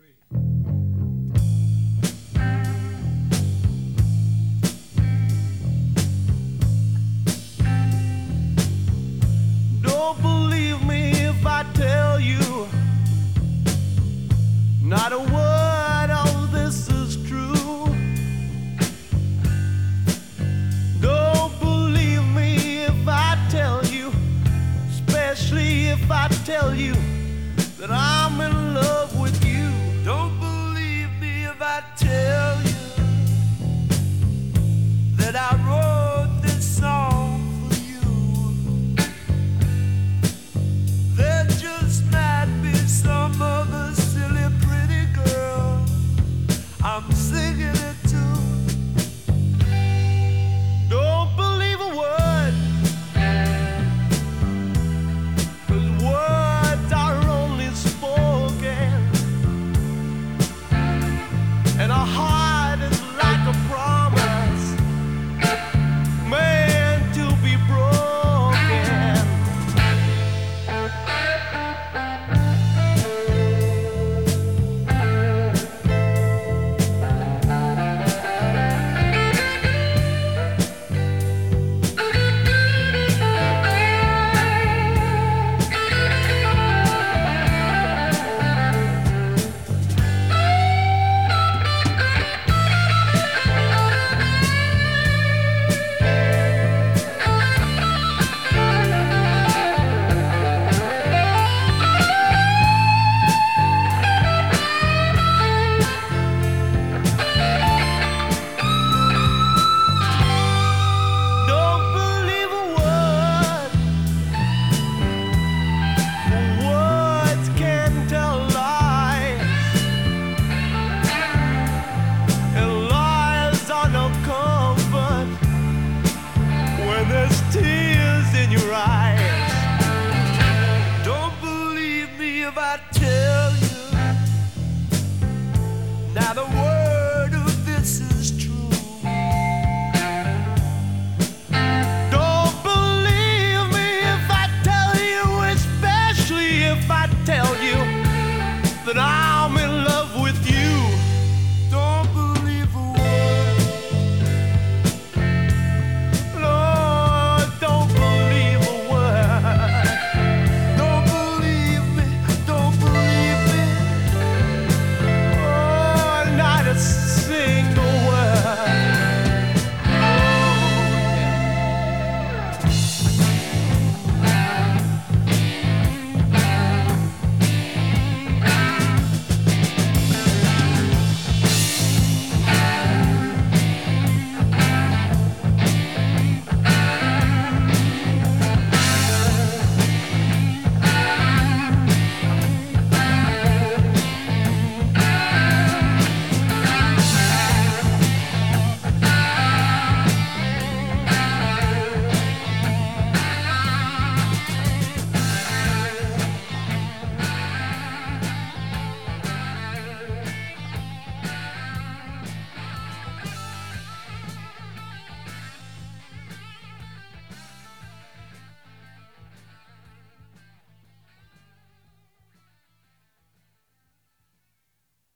Don't believe me if I tell you, not a word of this is true. Don't believe me if I tell you, especially if I tell you that I'm in love with you. Don't believe me if I tell you that I wrote this song for you. There just might be some other silly pretty girl I'm singing it to. Don't believe a word, 'cause words are only spoken, and a heart is like a promise meant to be broken. Don't believe a word, for words can tell lies, and lies are no comfort when there's tears in your eyes. Don't believe me if I tell you, now the world